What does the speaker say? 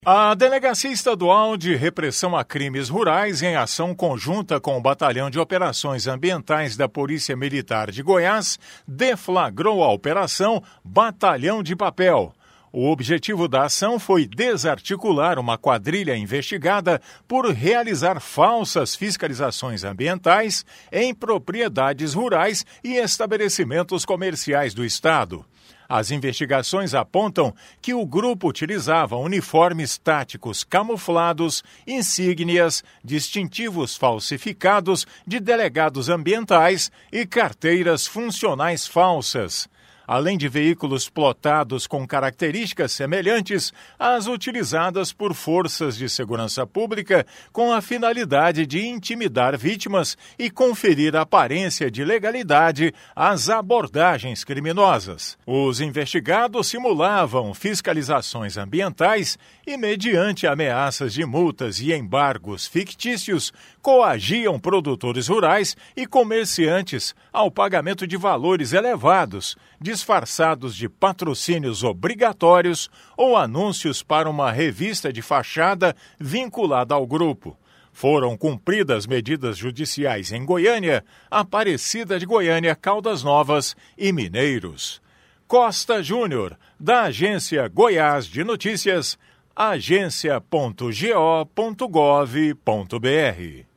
A Delegacia Estadual de Repressão a Crimes Rurais, em ação conjunta com o Batalhão de Operações Ambientais da Polícia Militar de Goiás, deflagrou a Operação Batalhão de Papel. O objetivo da ação foi desarticular uma quadrilha investigada por realizar falsas fiscalizações ambientais em propriedades rurais e estabelecimentos comerciais do Estado. As investigações apontam que o grupo utilizava uniformes táticos camuflados, insígnias, distintivos falsificados de delegados ambientais e carteiras funcionais falsas, além de veículos plotados com características semelhantes às utilizadas por forças de segurança pública com a finalidade de intimidar vítimas e conferir aparência de legalidade às abordagens criminosas. Os investigados simulavam fiscalizações ambientais e, mediante ameaças de multas e embargos fictícios, coagiam produtores rurais e comerciantes ao pagamento de valores elevados, disfarçados de patrocínios obrigatórios ou anúncios para uma revista de fachada vinculada ao grupo. Foram cumpridas medidas judiciais em Goiânia, Aparecida de Goiânia, Caldas Novas e Mineiros. Costa Júnior, da Agência Goiás de Notícias, agência.go.gov.br.